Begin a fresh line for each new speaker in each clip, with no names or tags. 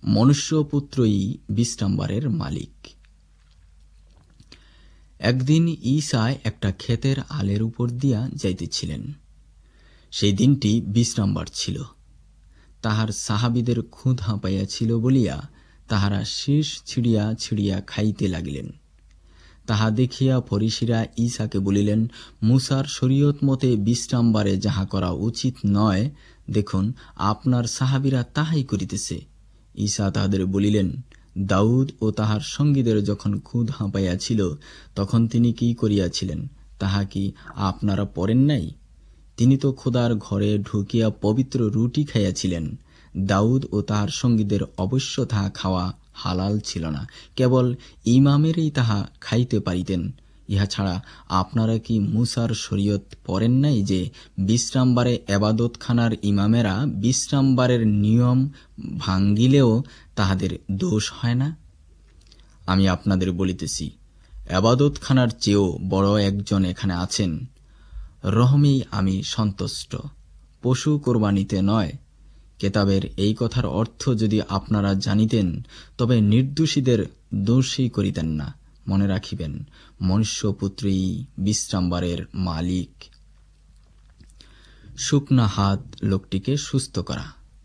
মনুষ্যপুত্রই বিশ্রামবারের মালিক। একদিন ঈসা একটা ক্ষেতের আলের উপর দিয়া যাইতেছিলেন। সেই দিনটি বিশ্রামবার ছিল। তাহার সাহাবীদের ক্ষুধা পাইয়াছিল বলিয়া তাহারা শীষ ছিড়িয়া ছিড়িয়া খাইতে লাগিলেন। তাহা দেখিয়া ফরিসীরা ঈসাকে বলিলেন, মুসার শরীয়ত মতে বিশ্রামবারে যাহা করা উচিত নয়, দেখুন আপনার সাহাবীরা তাহাই করিতেছে। ঈসা তাহাদের বলিলেন, দাউদ ও তাহার সঙ্গীদের যখন ক্ষুধা পাইয়াছিল তখন তিনি কি করিয়াছিলেন, তাহা কি আপনারা পড়েন নাই? তিনি তো খোদার ঘরে ঢুকিয়া পবিত্র রুটি খাইয়াছিলেন। দাউদ ও তাহার সঙ্গীদের অবশ্য তাহা খাওয়া হালাল ছিল না, কেবল ইমামেরই তাহা খাইতে পারিতেন। ইহা ছাড়া আপনারা কি মুসার শরীয়ত পড়েন নাই যে বিশ্রামবারে এবাদতখানার ইমামেরা বিশ্রামবারের নিয়ম ভাঙ্গিলেও তাহাদের দোষ হয় না? আমি আপনাদের বলিতেছি, এবাদতখানার চেয়েও বড় একজন এখানে আছেন। রহমেই আমি সন্তুষ্ট, পশু কোরবানিতে নয়। কেতাবের এই কথার অর্থ যদি আপনারা জানিতেন তবে নির্দোষীদের দোষী করিতেন না। মনে রাখিবেন, মনুষ্যপুত্রই বিশ্রামবারের মালিক। শুকনা হাত লোকটিকে সুস্থ করা।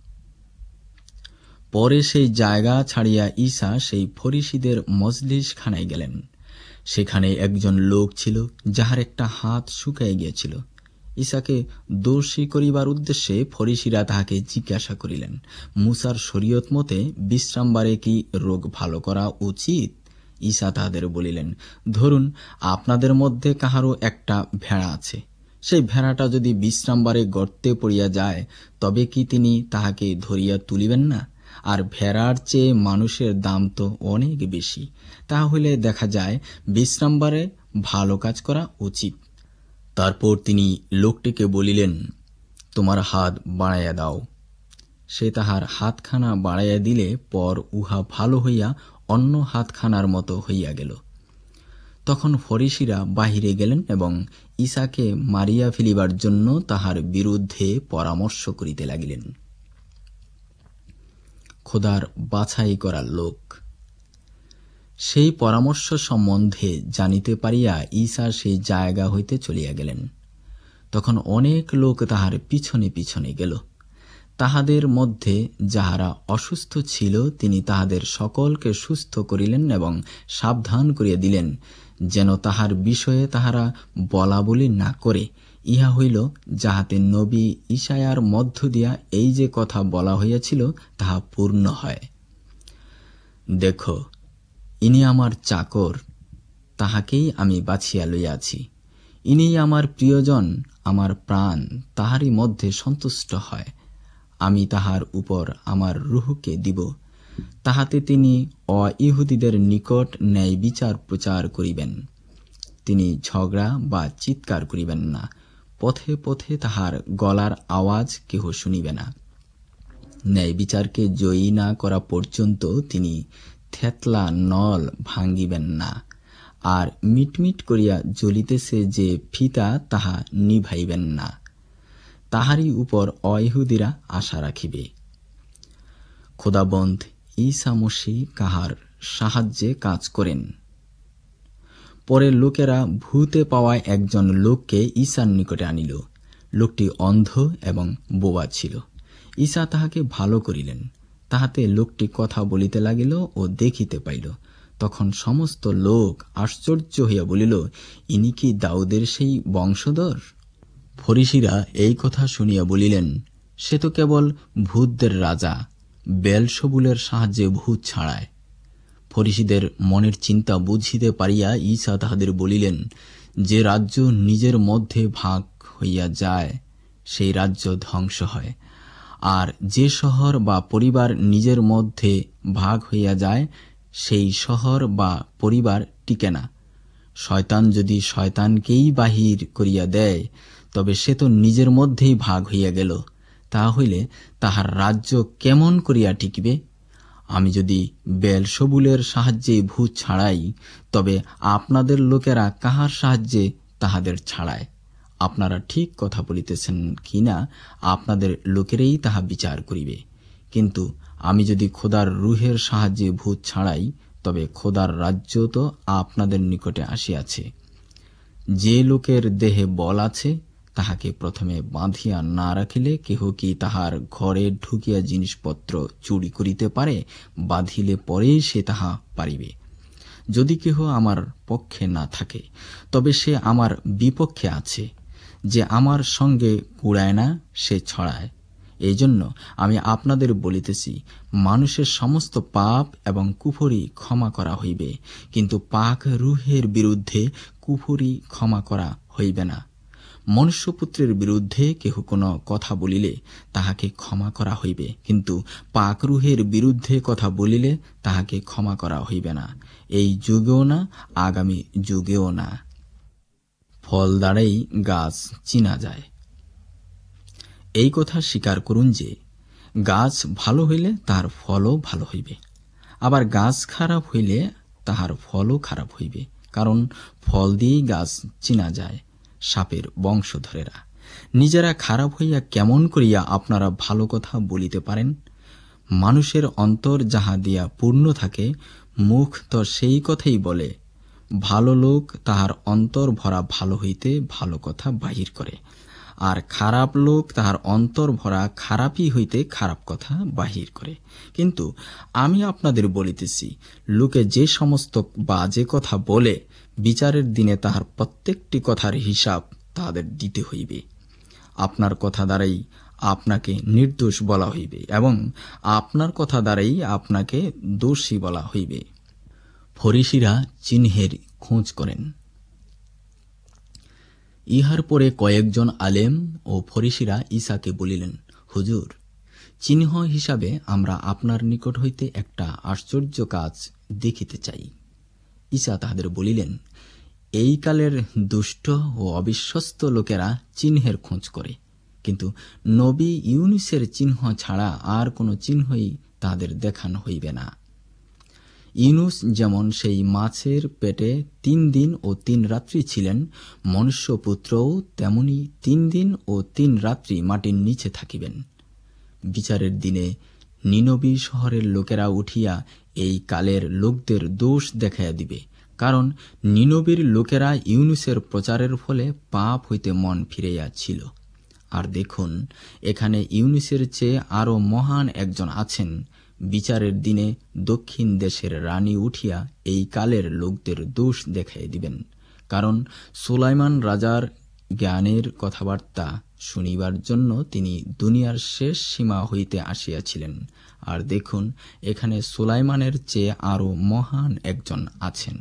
পরে সেই জায়গা ছাড়িয়া ঈসা সেই ফরিসীদের মজলিসখানায় গেলেন। সেখানে একজন লোক ছিল যাহার একটা হাত শুকাইয়া গিয়াছিল। ঈসাকে দোষী করিবার উদ্দেশ্যে ফরিসীরা তাহাকে জিজ্ঞাসা করিলেন, মুসার শরীয়ত মতে বিশ্রামবারে কি রোগ ভালো করা উচিত? ঈসা তাহাদের বলিলেন, ধরুন আপনাদের মধ্যে কাহারও একটা ভেড়া আছে। সেই ভেড়াটা যদি বিশ্রামবারে গর্তে পড়িয়া যায়, তবে কি তিনি তাহাকে ধরিয়া তুলিবেন না? আর ভেড়ার চেয়ে মানুষের দাম তো অনেক বেশি। তাহলে দেখা যায় বিশ্রামবারে ভালো কাজ করা উচিত। তারপর তিনি লোকটিকে বলিলেন, তোমার হাত বাড়াইয়া দাও। সে তাহার হাতখানা বাড়াইয়া দিলে পর উহা ভালো হইয়া অন্য হাতখানার মতো হইয়া গেল। তখন ফরিসীরা বাহিরে গেলেন এবং ঈসাকে মারিয়া ফেলিবার জন্য তাহার বিরুদ্ধে পরামর্শ করিতে লাগিলেন। খোদার বাছাই করা লোক। সেই পরামর্শ সম্বন্ধে জানিতে পারিয়া ঈসা সেই জায়গা হইতে চলিয়া গেলেন। তখন অনেক লোক তাহার পিছনে পিছনে গেল। তাহাদের মধ্যে যাহারা অসুস্থ ছিল তিনি তাহাদের সকলকে সুস্থ করিলেন এবং সাবধান করিয়া দিলেন যেন তাহার বিষয়ে তাহারা বলা বলি না করে। ইহা হইল যাহাতে নবী ইশায়ার মধ্য দিয়া এই যে কথা বলা হইয়াছিল তাহা পূর্ণ হয়। দেখো, ইনি আমার চাকর, তাহাকেই আমি বাছিয়া লইয়াছি। ইনি আমার প্রিয়জন, আমার প্রাণ তাহারই মধ্যে সন্তুষ্ট হয়। আমি তাহার উপর আমার রূহকে দিব, তাহাতে তিনি অইহুদীদের নিকট ন্যায় বিচার প্রচার করিবেন। তিনি ঝগড়া বা চিৎকার করিবেন না, পথে পথে তাহার গলার আওয়াজ কেহ শুনিবে না। ন্যায় বিচারকে জয়ী না করা পর্যন্ত তিনি থেতলা নল ভাঙ্গিবেন না। আর মিটমিট করিয়া জ্বলিতেছে যে ফিতা তাহা নিভাইবেন না। তাহারই উপর অইহুদীরা আশা রাখিবে। খোদাবন্ধ ঈসা মসীহ কাহার সাহায্যে কাজ করেন। পরে লোকেরা ভূতে পাওয়া একজন লোককে ঈসার নিকটে আনিল। লোকটি অন্ধ এবং বোবা ছিল। ঈসা তাহাকে ভালো করিলেন। তাহাতে লোকটি কথা বলিতে লাগিল ও দেখিতে পাইল। তখন সমস্ত লোক আশ্চর্য হইয়া বলিল, ইনি কি দাউদের সেই বংশধর? ফরিসীরা এই কথা শুনিয়া বলিলেন, সে তো কেবল ভূতদের রাজা, বেলসবুলের সাহায্যে ভূত ছাড়ায়। ফরিসীদের মনের চিন্তা বুঝিতে পারিয়া ঈসা তাহাদের বলিলেন, যে রাজ্য নিজের মধ্যে ভাগ হইয়া যায় সেই রাজ্য ধ্বংস হয়, আর যে শহর বা পরিবার নিজের মধ্যে ভাগ হইয়া যায় সেই শহর বা পরিবার টিকে না। শয়তান যদি শয়তানকেই বাহির করিয়া দেয়, তবে সে তো নিজের মধ্যেই ভাগ হইয়া গেল। তাহা হইলে তাহার রাজ্য কেমন করিয়া টিকিবে? আমি যদি বেলসবুলের সাহায্যে ভূত ছাড়াই, তবে আপনাদের লোকেরা কাহার সাহায্যে তাহাদের ছাড়ায়? আপনারা ঠিক কথা বলিতেছেন কিনা আপনাদের লোকেরাই তাহা বিচার করিবে। কিন্তু আমি যদি খোদার রুহের সাহায্যে ভূত ছাড়াই, তবে খোদার রাজ্য তো আপনাদের নিকটে আসিয়াছে। যে লোকের দেহে বল আছে, তাহাকে প্রথমে বাঁধিয়া না রাখিলে কেহ কি তাহার ঘরে ঢুকিয়া জিনিসপত্র চুরি করিতে পারে? বাঁধিলে পরেই সে তাহা পারিবে। যদি কেহ আমার পক্ষে না থাকে, তবে সে আমার বিপক্ষে আছে। যে আমার সঙ্গে কুড়ায় না, সে ছড়ায়। এই জন্য আমি আপনাদের বলিতেছি, মানুষের সমস্ত পাপ এবং কুফরি ক্ষমা করা হইবে, কিন্তু পাক রুহের বিরুদ্ধে কুফরি ক্ষমা করা হইবে না। মনুষ্যপুত্রের বিরুদ্ধে কেহ কোনো কথা বলিলে তাহাকে ক্ষমা করা হইবে, কিন্তু পাক রুহের বিরুদ্ধে কথা বলিলে তাহাকে ক্ষমা করা হইবে না, এই যুগেও না, আগামী যুগেও না। ফল দ্বারাই গাছ চিনা যায়। এই কথা স্বীকার করুন যে, গাছ ভালো হইলে তাহার ফলও ভালো হইবে, আবার গাছ খারাপ হইলে তাহার ফলও খারাপ হইবে। কারণ ফল দিয়েই গাছ চিনা যায়। সাপের বংশধরেরা, নিজেরা খারাপ হইয়া কেমন করিয়া আপনারা ভালো কথা বলিতে পারেন? মানুষের অন্তর যাহা দিয়া পূর্ণ থাকে, মুখ তো সেই কথাই বলে। ভালো লোক তাহার অন্তর ভরা ভালো হইতে ভালো কথা বাহির করে, আর খারাপ লোক তাহার অন্তর ভরা খারাপই হইতে খারাপ কথা বাহির করে। কিন্তু আমি আপনাদের বলিতেছি, লোকে যে সমস্ত বাজে কথা বলে, বিচারের দিনে তাহার প্রত্যেকটি কথার হিসাব তাহাদের দিতে হইবে। আপনার কথা দ্বারাই আপনাকে নির্দোষ বলা হইবে, এবং আপনার কথা দ্বারাই আপনাকে দোষী বলা হইবে। ফরিসীরা চিহ্নের খোঁজ করেন। ইহার পরে কয়েকজন আলেম ও ফরিসীরা ঈসাকে বলিলেন, হুজুর, চিহ্ন হিসাবে আমরা আপনার নিকট হইতে একটা আশ্চর্য কাজ দেখিতে চাই। ঈসা তাহাদের বলিলেন, এই কালের দুষ্ট ও অবিশ্বস্ত লোকেরা চিহ্নের খোঁজ করে, কিন্তু নবী ইউনুসের চিহ্ন ছাড়া আর কোনো চিহ্নই তাদের দেখানো হইবে না। ইউনুস যেমন সেই মাছের পেটে 3 দিন ও 3 রাত্রি ছিলেন, মনুষ্যপুত্রও তেমনি 3 দিন ও 3 রাত্রি মাটির নিচে থাকিবেন। বিচারের দিনে নিনবী শহরের লোকেরা উঠিয়া এই কালের লোকদের দোষ দেখাইয়া দিবে, কারণ নিনবীর লোকেরা ইউনুসের প্রচারের ফলে পাপ হইতে মন ফিরাইয়াছিল। আর দেখুন, এখানে ইউনুসের চেয়ে আরো মহান একজন আছেন। বিচারের দিনে দক্ষিণ দেশের রানী উঠিয়া এই কালের লোকদের দোষ দেখাইয়া দিবেন, কারণ সুলাইমান রাজার জ্ঞানের কথাবার্তা শুনিবার জন্য তিনি দুনিয়ার শেষ সীমা হইতে আসিয়াছিলেন। আর দেখুন, এখানে সুলাইমানের চেয়ে আরো মহান একজন আছেন।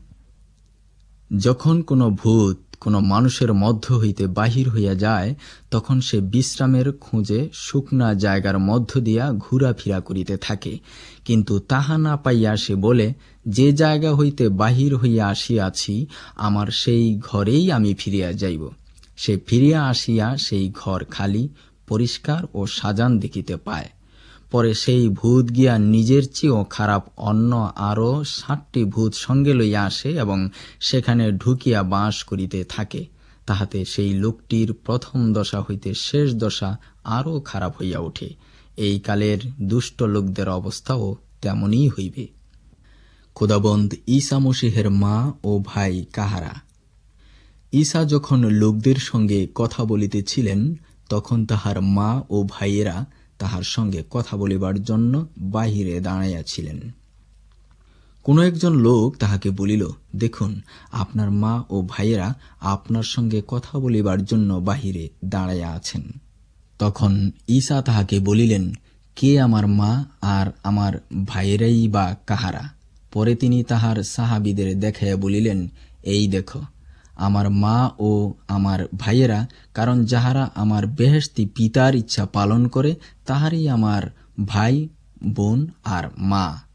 যখন কোনো ভূত কোনো মানুষের মধ্য হইতে বাহির হইয়া যায়, তখন সে বিশ্রামের খোঁজে শুকনা জায়গার মধ্য দিয়া ঘোরাফেরা করিতে থাকে, কিন্তু তাহা না পাইয়া সে বলে, যে জায়গা হইতে বাহির হইয়া আসিয়াছি, আমার সেই ঘরেই আমি ফিরিয়া যাইব। সে ফিরিয়া আসিয়া সেই ঘর খালি, পরিষ্কার ও সাজান দেখিতে পায়। পরে সেই ভূত গিয়া নিজের চেয়েও খারাপ অন্য আরো 7টি ভূত সঙ্গে লইয়া আসে এবং সেখানে ঢুকিয়া বাস করিতে থাকে। তাহাতে সেই লোকটির প্রথম দশা হইতে শেষ দশা আরো খারাপ হইয়া ওঠে। এই কালের দুষ্ট লোকদের অবস্থাও তেমনই হইবে। খোদাবন্দ ঈসা মসীহের মা ও ভাই কাহারা? ঈসা যখন লোকদের সঙ্গে কথা বলিতেছিলেন, তখন তাহার মা ও ভাইয়েরা তাহার সঙ্গে কথা বলিবার জন্য বাহিরে দাঁড়াইয়াছিলেন। কোন একজন লোক তাহাকে বলিল, দেখুন, আপনার মা ও ভাইয়েরা আপনার সঙ্গে কথা বলিবার জন্য বাহিরে দাঁড়াইয়া আছেন। তখন ঈসা তাহাকে বলিলেন, কে আমার মা আর আমার ভাইয়েরাই বা কাহারা? পরে তিনি তাহার সাহাবীদের দেখাইয়া বলিলেন, এই দেখো আমার মা ও আমার ভাইয়েরা, কারণ যাহারা আমার বেহেশতি পিতার ইচ্ছা পালন করে, তাহারই আমার ভাই, বোন আর মা।